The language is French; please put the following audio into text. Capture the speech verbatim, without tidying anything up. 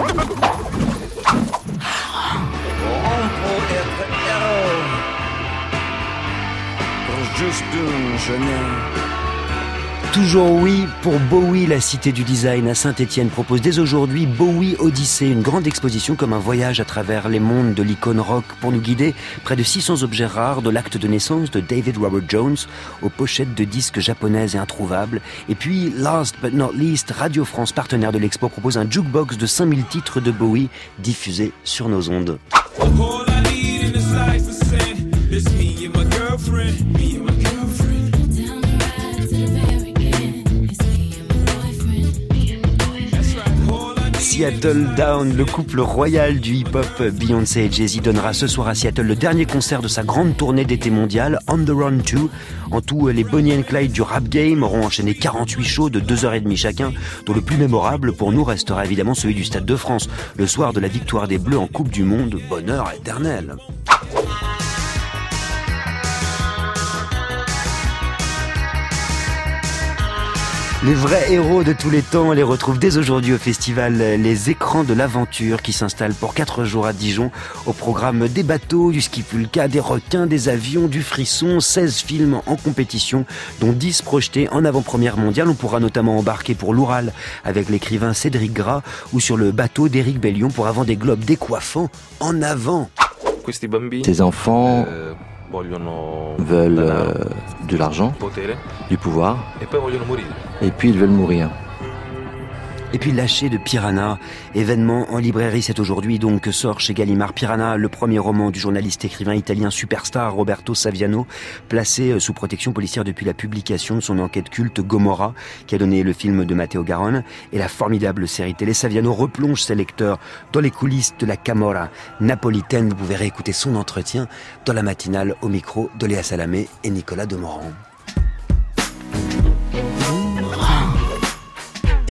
Juste une jeunesse. Toujours oui pour Bowie, la cité du design à Saint-Étienne propose dès aujourd'hui Bowie Odyssée, une grande exposition comme un voyage à travers les mondes de l'icône rock pour nous guider près de six cents objets rares de l'acte de naissance de David Robert Jones aux pochettes de disques japonaises et introuvables. Et puis, last but not least, Radio France, partenaire de l'expo, propose un jukebox de cinq mille titres de Bowie diffusés sur nos ondes. Seattle Down, le couple royal du hip-hop Beyoncé et Jay-Z donnera ce soir à Seattle le dernier concert de sa grande tournée d'été mondiale, On the Run deux. En tout, les Bonnie and Clyde du rap game auront enchaîné quarante-huit shows de deux heures trente chacun, dont le plus mémorable pour nous restera évidemment celui du Stade de France, le soir de la victoire des Bleus en Coupe du Monde, bonheur éternel. Les vrais héros de tous les temps, on les retrouve dès aujourd'hui au festival Les Écrans de l'Aventure qui s'installe pour quatre jours à Dijon au programme des bateaux, du ski pulka, des requins, des avions, du frisson, seize films en compétition dont dix projetés en avant-première mondiale. On pourra notamment embarquer pour l'Oural avec l'écrivain Cédric Gras ou sur le bateau d'Éric Bellion pour Avant des globes décoiffants en avant. Ces enfants veulent euh, de l'argent, du pouvoir, et puis ils veulent mourir. Et puis Lâcher de Piranha, événement en librairie, c'est aujourd'hui donc que sort chez Gallimard. Piranha, le premier roman du journaliste écrivain italien superstar Roberto Saviano, placé sous protection policière depuis la publication de son enquête culte Gomorra, qui a donné le film de Matteo Garonne, et la formidable série télé. Saviano replonge ses lecteurs dans les coulisses de la Camorra napolitaine. Vous pouvez réécouter son entretien dans la matinale au micro de Léa Salamé et Nicolas Demorand.